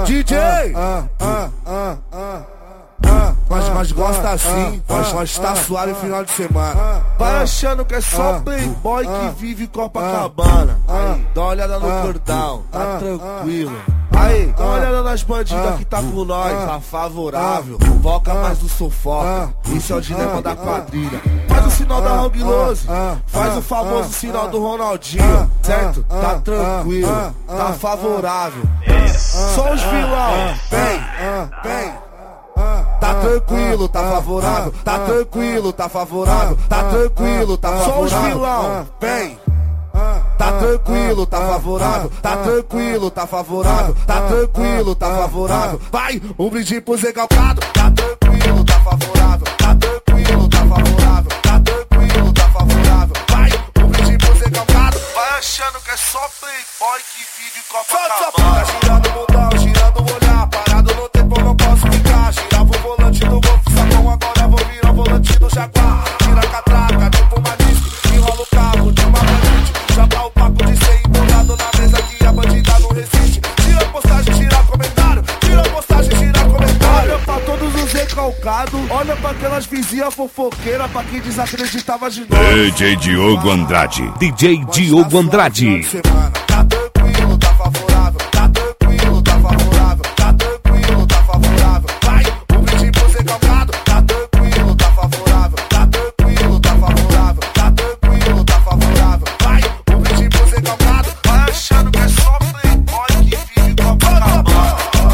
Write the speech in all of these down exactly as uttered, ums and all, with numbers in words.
D J! Ah, ah, ah, ah, ah, mas, mas gosta assim, mas, mas tá suave final de semana. Vai achando que é só playboy que vive Copacabana. Aí, dá uma olhada no cordão, tá tranquilo. Aí, dá uma olhada nas bandidas que tá com nós, tá favorável. Foca mais no sufoca, isso é o dilema da quadrilha. Faz o sinal da Hong Lose, faz o famoso sinal do Ronaldinho, certo? Tá tranquilo, tá favorável. Só os vilão, vem, vem. Tá tranquilo, tá favorável, tá tranquilo, tá favorável, tá tranquilo, tá favorável. Só os vilão, vem. Tá tranquilo, tá favorável, tá tranquilo, tá favorável, tá tranquilo, tá favorável. Vai, um brinde pro Zé Calcado. Tá tranquilo, tá favorável, tá tranquilo, tá favorável, tá tranquilo, tá favorável. Vai, um brinde pro Zé Calcado. Vai achando que é só playboy que vive Copacabana. Tá girando o mundão, girando o olhar, parado no tempo não posso ficar. Girava o volante do Golf Sapão, agora vou virar o volante do Jaguar. Tira a catraca, tipo uma disco, enrola o cabo de uma bandite. Já tá o papo de ser embolado na mesa que a bandida não resiste. Tira a postagem, tira comentário, tira a postagem, tira comentário. Olha pra todos os recalcados, olha pra aquelas vizinhas fofoqueiras, pra quem desacreditava de novo. D J Diogo Andrade, D J Diogo Andrade. Tá tranquilo, tá favorável, tá tranquilo, tá favorável, tá tranquilo, tá favorável. Vai, um brinde pro Zé Calcado. Tá tranquilo, tá favorável, tá tranquilo, tá favorável, tá tranquilo, tá favorável. Vai, um brinde pro Zé Calcado. Vai achando que é só playboy que vive Copacabana.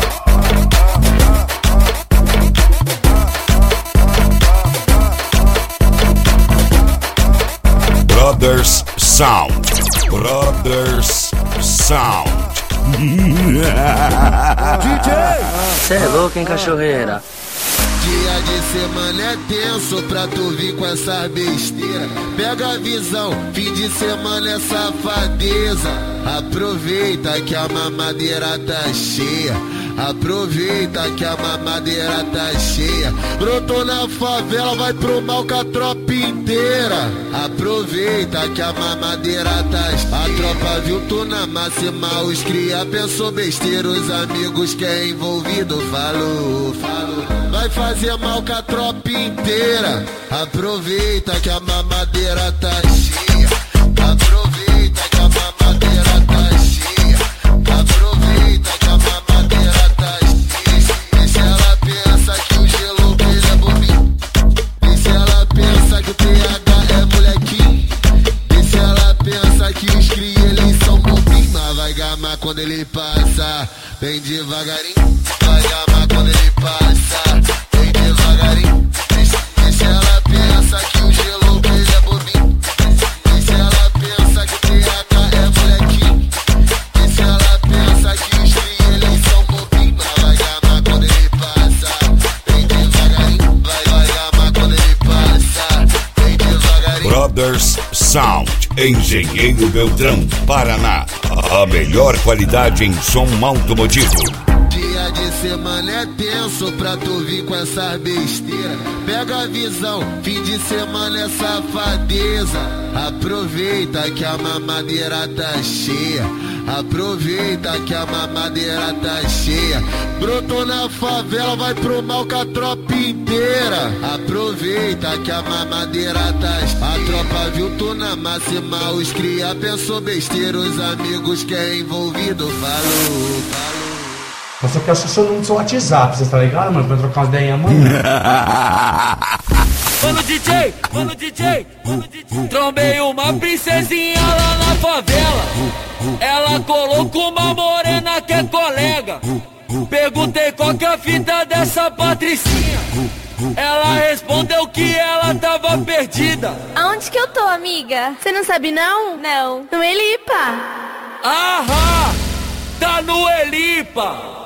Brothers Sound, Brothers Sound. D J! Cê é louco, hein, cachorreira? Dia de semana é tenso pra tu vir com essa besteira. Pega a visão, fim de semana é safadeza. Aproveita que a mamadeira tá cheia. Aproveita que a mamadeira tá cheia. Brotou na favela, vai pro mal com a tropa inteira. Aproveita que a mamadeira tá cheia. A tropa viu tu na máxima, os cria pensou besteira. Os amigos que é envolvido falou, falou. Vai fazer mal com a tropa inteira. Aproveita que a mamadeira tá cheia. Aproveita que a mamadeira tá cheia. Aproveita que a mamadeira tá cheia. E se ela pensa que o gelo dele é bobinho, e se ela pensa que o T H é molequinho, e se ela pensa que os cria eles são bobinhos, mas vai gamar quando ele passa, bem devagarinho. Vai gamar quando ele passa, bem devagarinho. E se ela pensa que o gelo dele é bobinho, e se ela pensa que o T H é molequinho, e se ela pensa que os cria eles são bobinhos, mas vai gamar quando ele passa, bem devagarinho. Vai, vai gamar quando ele passa, bem devagarinho. Brothers Sound, Engenheiro Beltrão, Paraná. A melhor qualidade em som automotivo. Dia de semana é tenso pra tu vir com essa besteira. Pega a visão, fim de semana é safadeza. Aproveita que a mamadeira tá cheia. Aproveita que a mamadeira tá cheia. Brotou na favela, vai pro mal com a tropa inteira. Aproveita que a mamadeira tá cheia. A tropa viu tu na máxima, os cria pensou besteira. Os amigos que é envolvido falou, falou. Eu só quero seu número do seu WhatsApp, você tá ligado, mano? Pra trocar umas ideias amanhã. Mano D J, mano D J, mano D J. Trombei uma princesinha lá na favela. Ela colocou uma morena que é colega. Perguntei qual que é a fita dessa patricinha. Ela respondeu que ela tava perdida. Aonde que eu tô, amiga? Você não sabe não? Não. No Elipa. Ahá, tá no Elipa.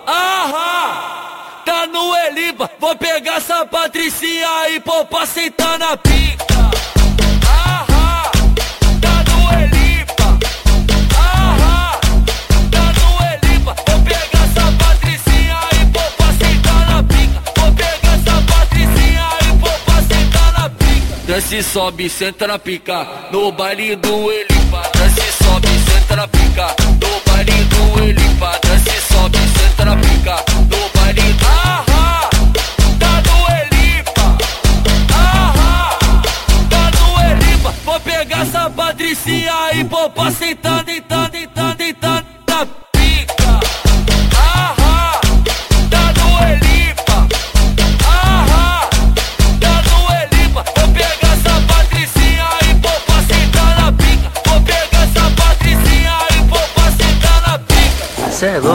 Ahá, tá no Elipa. Vou pegar essa patricinha e pôr pra sentar na pica. Ahá, tá no Elipa. Ahá, tá no Elipa. Vou pegar essa patricinha e pôr pra sentar na pica. Vou pegar essa patricinha e pôr pra sentar na pica. Desce, sobe, senta na pica no baile do Elipa. Desce, sobe, senta na pica no baile do Elipa. Desce, sobe, senta na pica.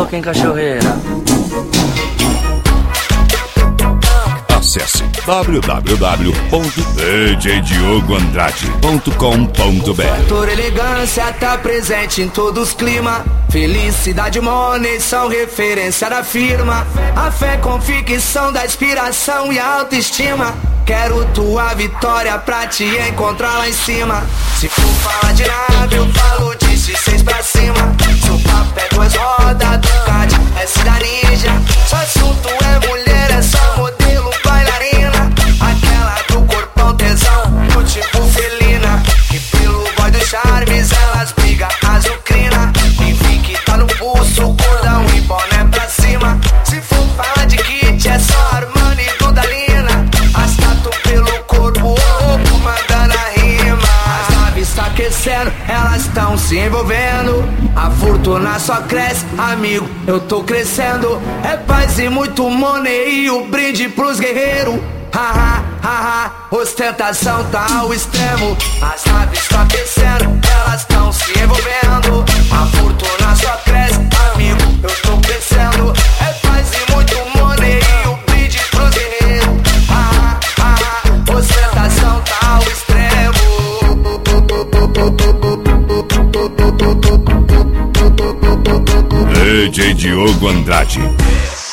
louco, hein, cachorreira? Acesse w w w ponto d j diogo andrade ponto com ponto b r. Fator elegância tá presente em todos os climas. Felicidade e money são referência da firma. A fé, convicção da inspiração e a autoestima. Quero tua vitória pra te encontrar lá em cima. Se for falar de nave, eu falo de C seis pra cima. Seu papo é duas rodas, Ducati, S da Ninja. Seu assunto é mulher, é só modelo, bailarina. Aquela do corpão tesão, do tipo felina. Que pelo boy dos charmes, elas brigam azucrina. Enfim que tá no pulso, cordão e boné pra cima. Se for falar de kit, é só Armani e Dudalina. As tatu pelo corpo, oh, mandando a rima. As naves tá aquecendo, elas tão se envolvendo. A fortuna só cresce, amigo, eu tô crescendo. É paz e muito money e o brinde pros guerreiros. Haha, haha, ostentação tá ao extremo. As naves tão aquecendo, elas tão se envolvendo. A fortuna só cresce, amigo, eu tô crescendo. É paz e muito money e o brinde pros guerreiros. Haha, haha, ostentação tá ao extremo. D J Diogo Andrade.